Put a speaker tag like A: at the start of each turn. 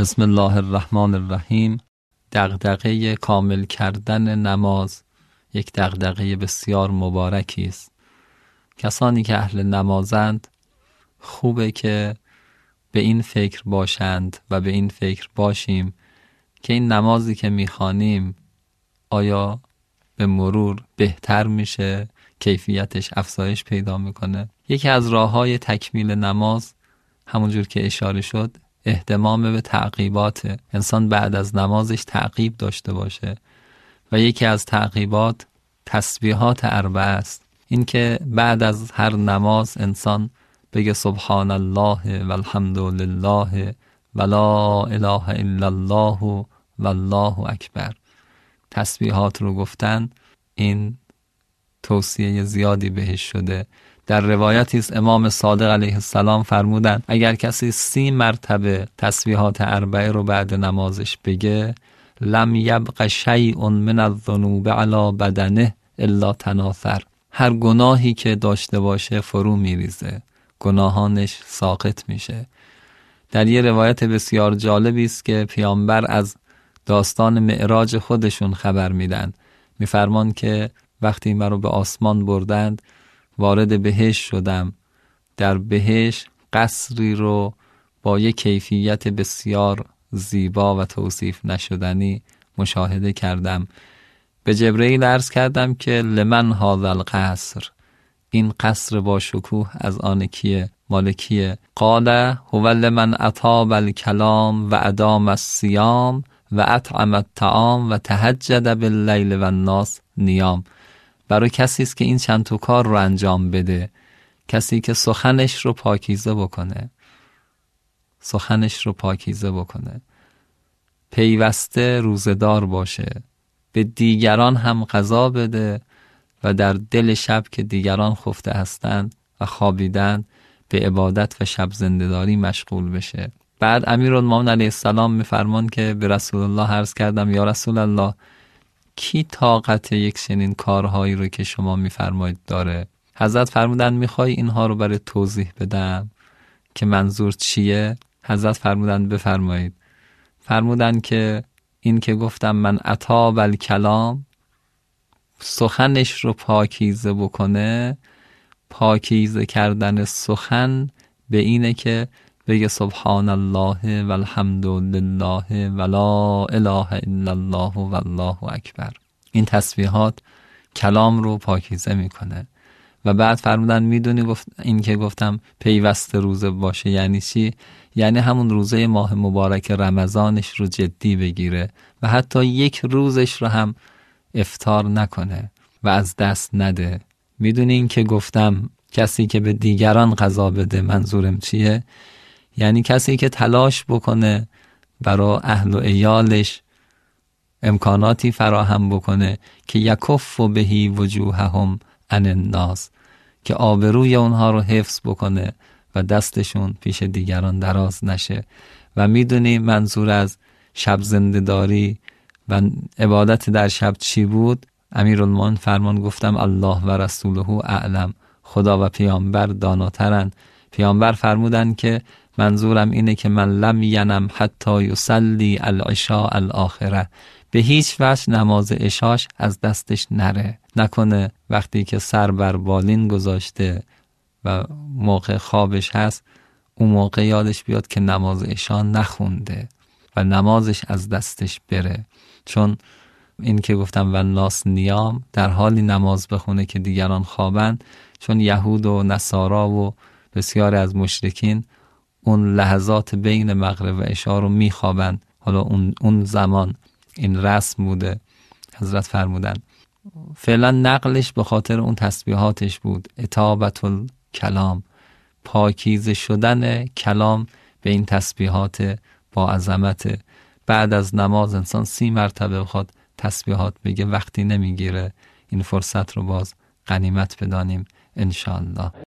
A: بسم الله الرحمن الرحیم. دغدغه کامل کردن نماز یک دغدغه بسیار مبارکی است. کسانی که اهل نمازند خوبه که به این فکر باشند و به این فکر باشیم که این نمازی که میخوانیم آیا به مرور بهتر میشه، کیفیتش افزایش پیدا میکنه. یکی از راههای تکمیل نماز همونجور که اشاره شد اهتمام به تعقیبات. انسان بعد از نمازش تعقیب داشته باشه و یکی از تعقیبات تسبیحات اربعه است. این که بعد از هر نماز انسان بگه سبحان الله والحمد لله ولا اله الا الله والله اکبر. تسبیحات رو گفتن این توصیه زیادی بهش شده. در روایتی است امام صادق علیه السلام فرمودند اگر کسی 30 مرتبه تسبیحات اربعه رو بعد نمازش بگه لم یبق شیء من الذنوب علی بدنه الا تناثر. هر گناهی که داشته باشه فرو میریزه، گناهانش ساقط میشه. در یه روایت بسیار جالبی است که پیامبر از داستان معراج خودشون خبر میدن. میفرمان که وقتی مرا به آسمان بردند وارد بهشت شدم. در بهشت قصری رو با یک کیفیت بسیار زیبا و توصیف نشدنی مشاهده کردم. به جبرئیل عرض کردم که لمن هذا القصر، این قصر با شکوه از آن کیه؟ مال کیه؟ قال هو لمن اطاب الکلام و ادام الصیام و اطعم الطعام و تهجد باللیل و الناس نیام. برای کسی است که این چند تا کار رو انجام بده، کسی که سخنش رو پاکیزه بکنه، پیوسته روزدار باشه، به دیگران هم غذا بده و در دل شب که دیگران خفته هستند و خوابیدند به عبادت و شب زنده‌داری مشغول بشه. بعد امیرالمومنین علیه السلام میفرمان که به رسول الله عرض کردم یا رسول الله کی طاقت یک چنین کارهایی رو که شما میفرمایید داره؟ حضرت فرمودن میخوای اینها رو برای توضیح بدم که منظور چیه؟ حضرت فرمودن بفرمایید. فرمودن که این که گفتم من اطاب الکلام، سخنش رو پاکیزه بکنه. پاکیزه کردن سخن به اینه که بگه سبحان الله والحمد لله ولا اله الا الله والله اکبر. این تسبیحات کلام رو پاکیزه میکنه. و بعد فرمودن میدونی این که گفتم پیوسته روزه باشه یعنی چی؟ یعنی همون روزه ماه مبارک رمضانش رو جدی بگیره و حتی یک روزش رو هم افطار نکنه و از دست نده. میدونی این که گفتم کسی که به دیگران غذا بده منظورم چیه؟ یعنی کسی که تلاش بکنه برای اهل و عیالش امکاناتی فراهم بکنه که یکف بهی وجوههم عن الناس، که آبروی اونها رو حفظ بکنه و دستشون پیش دیگران دراز نشه. و میدونی منظور از شب زنده‌داری و عبادت در شب چی بود؟ امیرالمومنین فرمان گفتم الله و رسوله اعلم، خدا و پیامبر داناترن. پیامبر فرمودن که منظورم اینه که من لم ینم حتی یصلی العشاء الاخره، به هیچ وجه نماز عشاش از دستش نکنه وقتی که سر بر بالین گذاشته و موقع خوابش هست اون موقع یادش بیاد که نماز عشا نخونده و نمازش از دستش بره. چون این که گفتم و ناس نیام، در حالی نماز بخونه که دیگران خوابند. چون یهود و نصارا و بسیاری از مشرکین اون لحظات بین مغرب و عشا رو میخوابند. حالا اون زمان این رسم بوده. حضرت فرمودن فعلا نقلش به خاطر اون تسبیحاتش بود. اطابت الکلام، پاکیزه شدن کلام به این تسبیحات با عظمت. بعد از نماز انسان 30 مرتبه بخواد تسبیحات بگه وقتی نمیگیره. این فرصت رو باز غنیمت بدانیم انشاءالله.